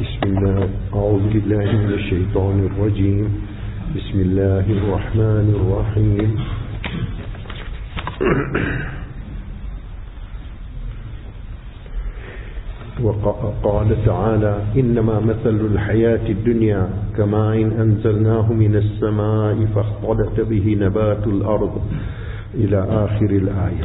بسم الله أعوذ بالله من الشيطان الرجيم بسم الله الرحمن الرحيم وقال تعالى إنما مثل الحياة الدنيا كماء أنزلناه من السماء فاختلط به نبات الأرض إلى آخر الآية.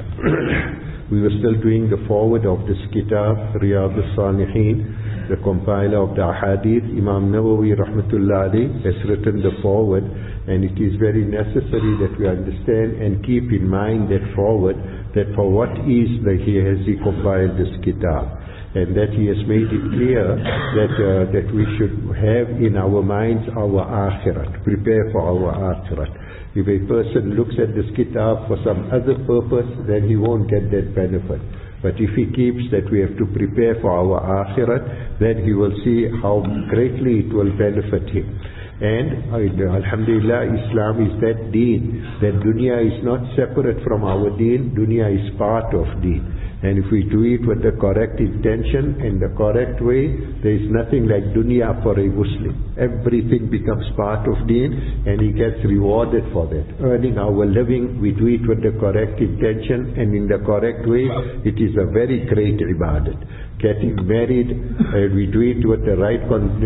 We were still doing the forward of this kitab, Riyadh al-Salihin, the compiler of the Ahadith. Imam Nawawi rahmatullah alayhi has written the forward, and it is very necessary that we understand and keep in mind that forward, that for what is that he has compiled this kitab, and that he has made it clear that we should have in our minds our akhirat, prepare for our akhirat. If a person looks at this kitab for some other purpose, then he won't get that benefit. But if he keeps that we have to prepare for our akhirat, then he will see how greatly it will benefit him. And alhamdulillah, Islam is that deen, that dunya is not separate from our deen, dunya is part of deen. And if we do it with the correct intention and the correct way, there is nothing like dunya for a Muslim. Everything becomes part of deen and he gets rewarded for that. Earning our living, we do it with the correct intention and in the correct way, it is a very great ibadat. Getting married, we do it with the right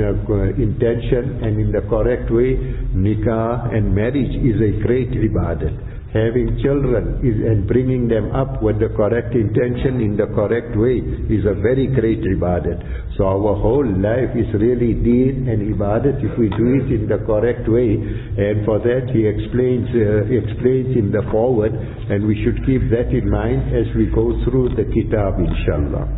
intention and in the correct way, nikah and marriage is a great ibadat. Having children and bringing them up with the correct intention in the correct way is a very great ibadat. So our whole life is really deen and ibadat if we do it in the correct way. And for that he explains in the forward, and we should keep that in mind as we go through the kitab inshallah.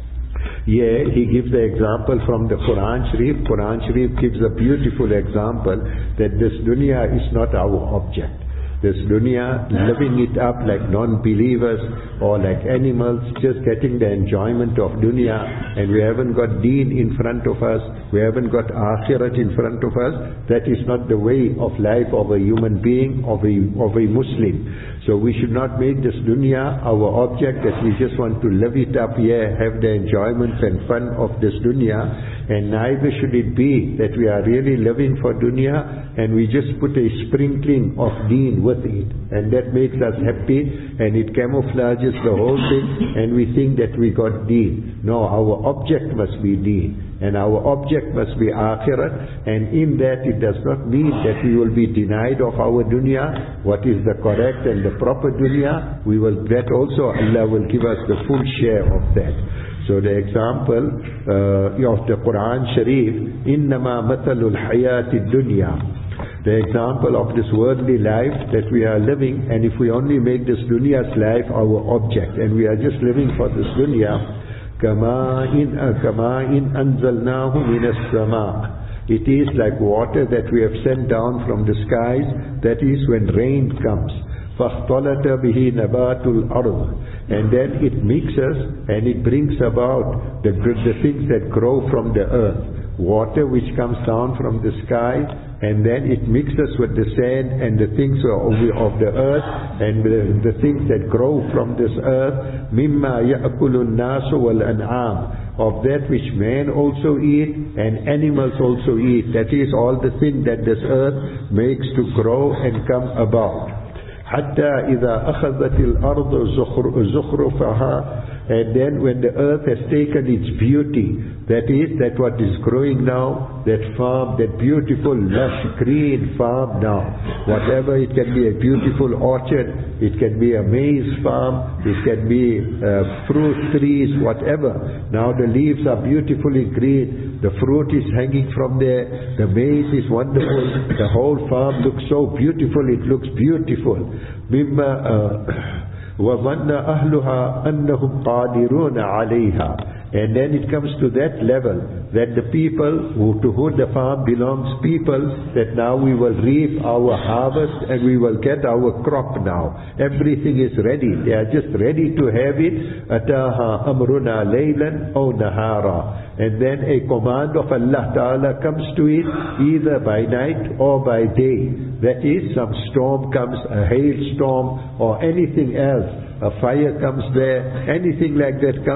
Yeah, he gives the example from the Quran Sharif. Quran Sharif gives a beautiful example that this dunya is not our object. This dunya, living it up like non-believers or like animals, just getting the enjoyment of dunya, and we haven't got deen in front of us, we haven't got akhirat in front of us. That is not the way of life of a human being, of a Muslim. So we should not make this dunya our object, that we just want to live it up here, have the enjoyment and fun of this dunya, and neither should it be that we are really living for dunya and we just put a sprinkling of deen with it, and that makes us happy and it camouflages the whole thing and we think that we got deen. No, our object must be deen and our object must be akhirat, and in that it does not mean that we will be denied of our dunya, what is the correct and the proper dunya. That also Allah will give us the full share of that. So the example of the Quran Sharif, إِنَّمَا مَثَلُ الْحَيَاةِ الدُّنْيَا, the example of this worldly life that we are living, and if we only make this dunya's life our object and we are just living for this dunya, كَمَاءٍ أَنزَلْنَاهُ مِنَ السَّمَاءِ, it is like water that we have sent down from the skies, that is when rain comes. فَاخْتَلَطَ بِهِ نَبَاتُ الْأَرْضِ, and then it mixes and it brings about the things that grow from the earth. Water which comes down from the sky, and then it mixes with the sand and the things of the earth and the things that grow from this earth. مِمَّا يَأْكُلُ النَّاسُ وَالْأَنْعَامُ, of that which man also eat and animals also eat. That is all the thing that this earth makes to grow and come about. حَتَّى إِذَا أَخَذَتِ الْأَرْضُ زُخْرُفَهَا, and then when the earth has taken its beauty, that is, that what is growing now, that farm, that beautiful lush green farm now, whatever, it can be a beautiful orchard, it can be a maize farm, it can be fruit trees, whatever. Now the leaves are beautifully green, the fruit is hanging from there, the maize is wonderful, the whole farm looks so beautiful, it looks beautiful. وَظَنَّ أَهْلُهَا أَنَّهُمْ قَادِرُونَ عَلَيْهَا, and then it comes to that level that the people to whom the farm belongs, people that now we will reap our harvest and we will get our crop now. Everything is ready. They are just ready to have it. أَتَاهَا أَمْرُنَا لَيْلًا أَوْ نَهَارًا, and then a command of Allah Ta'ala comes to it either by night or by day. That is, some storm comes, a hailstorm or anything else, a fire comes there, anything like that comes,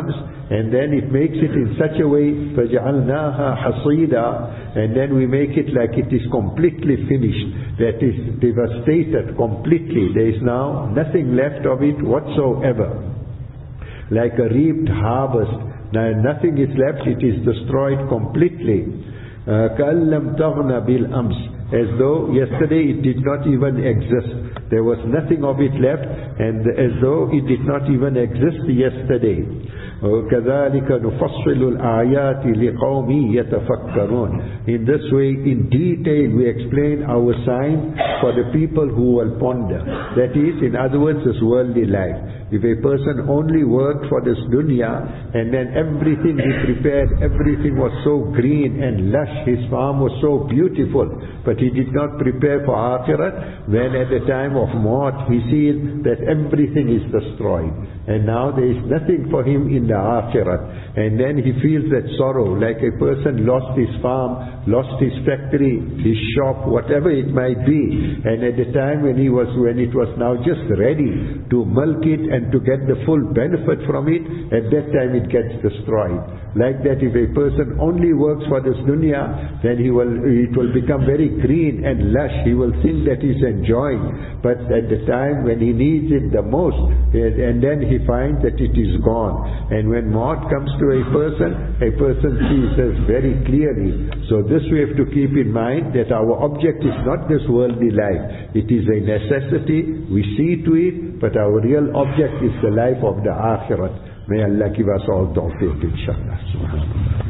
and then it makes it in such a way, فَجَعَلْنَاهَا حَصِيدًا, and then we make it like it is completely finished, that is devastated completely. There is now nothing left of it whatsoever. Like a reaped harvest, now nothing is left, it is destroyed completely. كَأَن لَّمْ تَغْنَ بِالْأَمْسِ, as though yesterday it did not even exist. There was nothing of it left, and as though it did not even exist yesterday. كَذَلِكَ نُفَصِّلُ الْآيَاتِ لِقَوْمٍ يَتَفَكَّرُونَ. In this way, in detail, we explain our sign for the people who will ponder. That is, in other words, this worldly life. If a person only worked for this dunya, and then everything he prepared, everything was so green and lush, his farm was so beautiful, but he did not prepare for akhirat, when at the time of maut he sees that everything is destroyed, and now there is nothing for him in the akhirat, and then he feels that sorrow, like a person lost his farm, lost his factory, his shop, whatever it might be, and at the time when it was now just ready to milk it and to get the full benefit from it, at that time it gets destroyed. Like that, if a person only works for this dunya, then it will become very green and lush. He will think that he's enjoying, but at the time when he needs it the most, and then he finds that it is gone. And when maut comes to a person sees this very clearly. So this we have to keep in mind, that our object is not this worldly life. It is a necessity, we see to it, but our real object is the life of the akhirat. May Allah give us all tawfiq, inshallah. Subhanallah.